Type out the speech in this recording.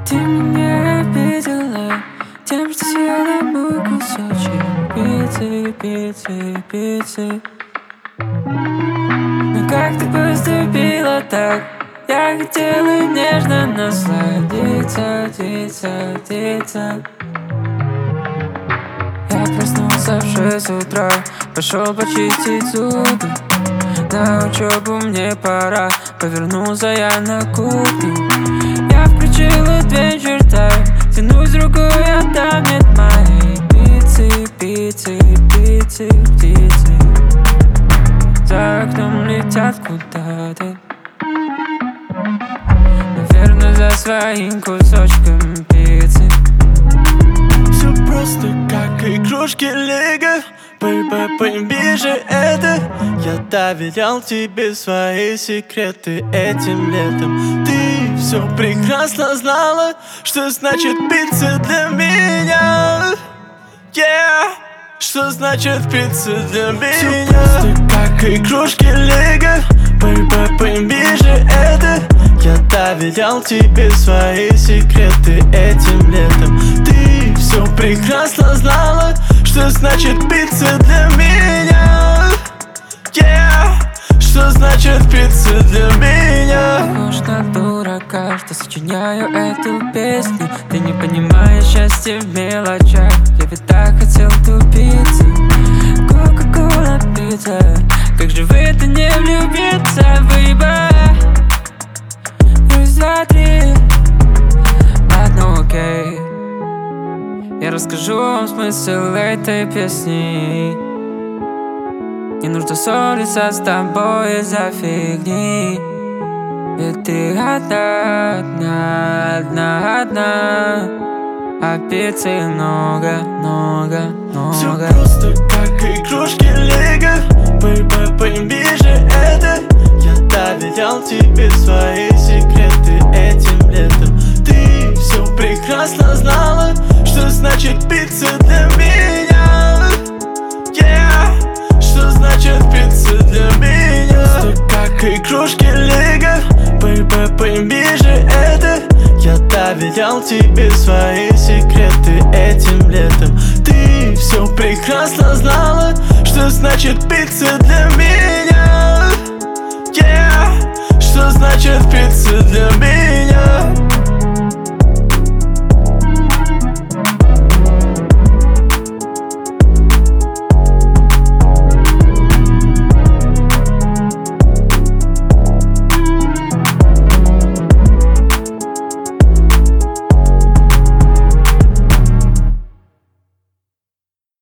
Ты меня обидела тем, что съела мой кусочек пиццы, пиццы, пиццы. Но как ты поступила так? Я хотела нежно насладиться, диться. Я проснулся в 6 утра, пошел почистить зубы. На учебу мне пора, повернулся я на кухню. Я включил Adventure Time, тянусь рукой, а там нет моей пиццы, пиццы, пиццы, птицы. За окном летят куда-то, наверное, за своим кусочком пиццы. Все просто как игрушки Лего. Baby, пойми же это. Я доверял тебе свои секреты этим летом. Ты все прекрасно знала, что значит пицца для меня. Yeah, что значит пицца для меня. Все просто как игрушки Лего. Baby, пойми же это. Я доверял тебе свои секреты этим летом. Ты все прекрасно знала, что значит пицца для меня. Yeah, что значит пицца для меня. Похож на дурака, что сочиняю эту песню. Ты не понимаешь счастья в мелочах. Я ведь так хотел ту пиццу. Кока-кола пицца. Как же в это не влюбиться, baby? Раз, два, три. Ладно, окей. Я расскажу вам смысл этой песни. Не нужно ссориться с тобой из-за фигни. Ведь ты одна, а пиццы много. Все просто как игрушки Лего. Baby, пойми же это. Я доверял тебе свои секреты этим летом. Ты все прекрасно знала, что значит пицца для меня. Yeah, что значит пицца для меня. Просто как игрушки Лего. Baby, пойми же это. Я доверял тебе свои секреты этим летом. Ты все прекрасно знала, что значит пицца для меня. Yeah, что значит пицца для меня.